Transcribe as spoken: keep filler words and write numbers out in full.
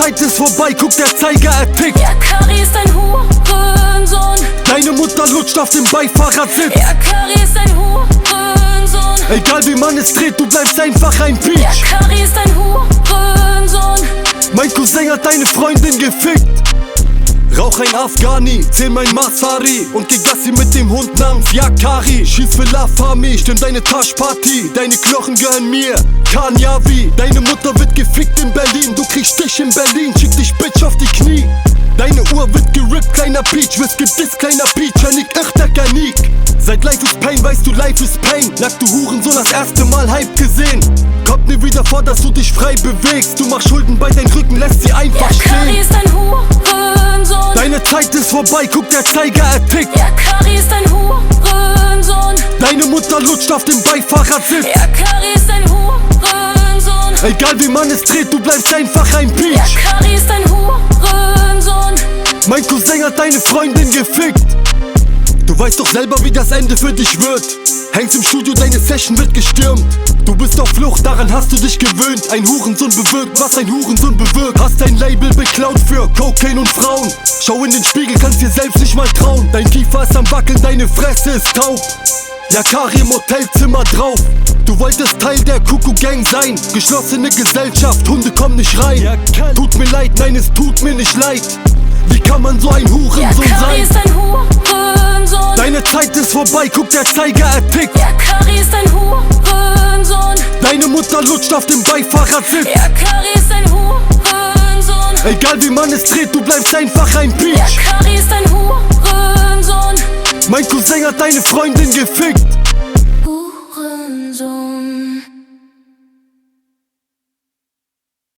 Zeit ist vorbei, guck, der Zeiger, er tickt. Ja, Kari ist ein Hurensohn. Deine Mutter lutscht auf dem Beifahrersitz. Ja, Kari ist ein Hurensohn. Egal wie man es dreht, du bleibst einfach ein Peach. Ja, Kari ist ein Hurensohn. Mein Cousin hat deine Freundin gefickt. Rauch ein Afghani, zähl mein Masari und geh Gassi mit dem Hund namens Yakari. Schieß für La Famille, stimm deine Taschparty. Deine Knochen gehören mir, Kanyavi. Deine Mutter wird gefickt in Berlin, du kriegst Stich in Berlin. Schick dich Bitch auf die Knie. Deine Uhr wird gerippt, kleiner Peach. Wirst gedisst, kleiner Peach, Janik, Irrter Ganik. Seit Life is Pain weißt du, Life is Pain. Nackt du Hurensohn, das erste Mal Hype gesehen. Kommt nie wieder vor, dass du dich frei bewegst. Du machst Schulden bei deinen Rücken, lässt sie einfach Ja, Kari stehen. ist ein Hurensohn. Deine Zeit ist vorbei, guck, der Zeiger, er tickt. Ja, Kari ist ein Hurensohn. Deine Mutter lutscht auf dem Beifahrersitz. Ja, Kari ist ein Hurensohn. Egal wie man es dreht, du bleibst einfach ein Ja, Peach. Kari ist ein Hurensohn. Mein Cousin hat deine Freundin gefickt. Du weißt doch selber, wie das Ende für dich wird. Hängst im Studio, deine Session wird gestürmt. Du bist auf Flucht, daran hast du dich gewöhnt. Ein Hurensohn bewirkt, was ein Hurensohn bewirkt. Hast dein Label beklaut für Cocaine und Frauen. Schau in den Spiegel, kannst dir selbst nicht mal trauen. Dein Kiefer ist am Wackeln, deine Fresse ist taub. Ja, Kari im Hotelzimmer drauf. Du wolltest Teil der Kuckuck-Gang sein. Geschlossene Gesellschaft, Hunde kommen nicht rein. Tut mir leid, nein, es tut mir nicht leid. Wie kann man so ein Hurensohn Ja, Kari sein? ist ein Hurensohn. Deine Zeit ist vorbei, guck, der Zeiger, er tickt. Ja, Kari ist ein Hurensohn. Deine Mutter lutscht auf dem Beifahrersitz. Ja, Kari ist ein Hurensohn. Egal wie man es dreht, du bleibst einfach ein Ja, Peach. Kari ist ein Hurensohn. Mein Cousin hat deine Freundin gefickt.